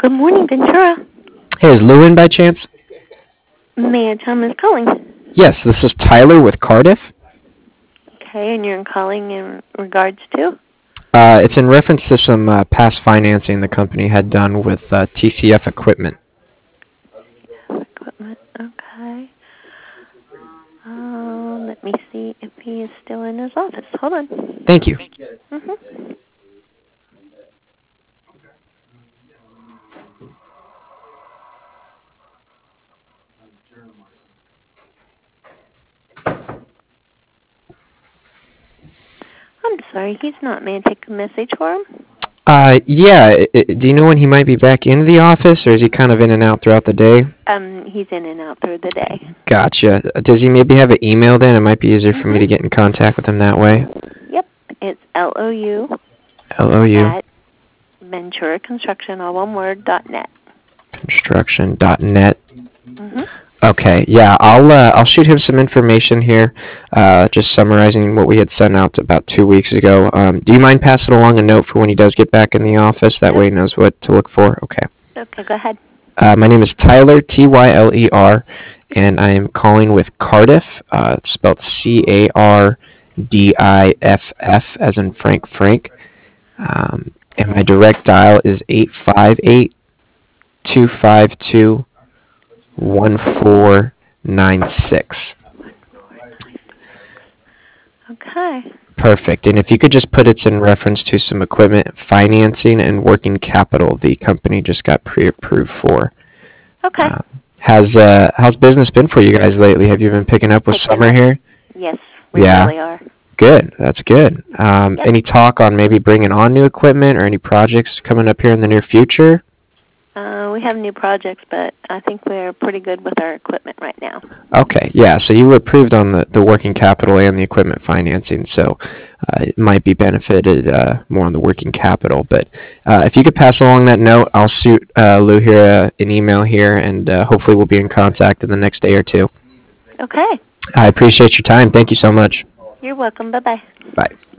Good morning, Ventura. Hey, is Lou in by chance? May I tell him who's calling? Yes, this is Tyler with Cardiff. Okay, and you're calling in regards to? It's in reference to some past financing the company had done with TCF equipment. Equipment, okay. Let me see if he is still in his office. Hold on. Thank you. Mm-hmm. I'm sorry, he's not. May I take a message for him? Yeah, do you know when he might be back into the office, or is he kind of in and out throughout the day? He's in and out through the day. Gotcha. Does he maybe have an email then? It might be easier for me to Mm-hmm. get in contact with him that way. Yep, it's LOU LOU at Ventura Construction, all one word, .net. construction.net. Mm-hmm. Okay, yeah, I'll shoot him some information here, just summarizing what we had sent out about 2 weeks ago. Do you mind passing along a note for when he does get back in the office? That way he knows what to look for. Okay. Okay, go ahead. My name is Tyler, Tyler, and I am calling with Cardiff. It's spelled Cardiff, as in Frank. And my direct dial is 858-252-1496. Okay. Perfect. And if you could just put it's in reference to some equipment financing and working capital the company just got pre-approved for. Okay. How's business been for you guys lately? Have you been picking up with summer here? Yes, we Yeah. really are. Good. That's good. Yep. Any talk on maybe bringing on new equipment or any projects coming up here in the near future? We have new projects, but I think we're pretty good with our equipment right now. Okay, yeah, so you were approved on the working capital and the equipment financing, so it might be benefited more on the working capital. But if you could pass along that note, I'll shoot Lou here an email here, and hopefully we'll be in contact in the next day or two. Okay. I appreciate your time. Thank you so much. You're welcome. Bye-bye. Bye.